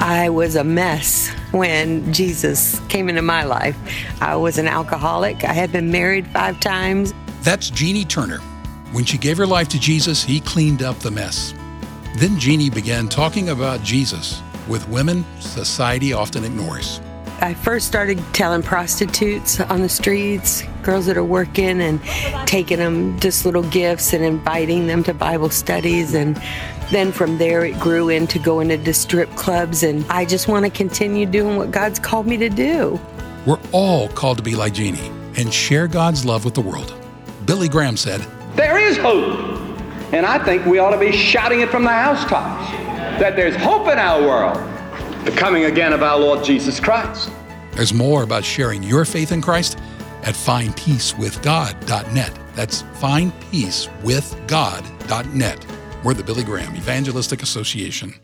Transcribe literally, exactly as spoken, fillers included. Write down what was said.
I was a mess when Jesus came into my life. I was an alcoholic. I had been married five times. That's Jeannie Turner. When she gave her life to Jesus, he cleaned up the mess. Then Jeannie began talking about Jesus with women society often ignores. I first started telling prostitutes on the streets, girls that are working, and taking them just little gifts and inviting them to Bible studies. And then from there it grew into going to strip clubs, and I just want to continue doing what God's called me to do. We're all called to be like Jeannie and share God's love with the world. Billy Graham said, "There is hope, and I think we ought to be shouting it from the housetops, that there's hope in our world. The coming again of our Lord Jesus Christ." There's more about sharing your faith in Christ at find peace with god dot net. That's find peace with god dot net. We're the Billy Graham Evangelistic Association.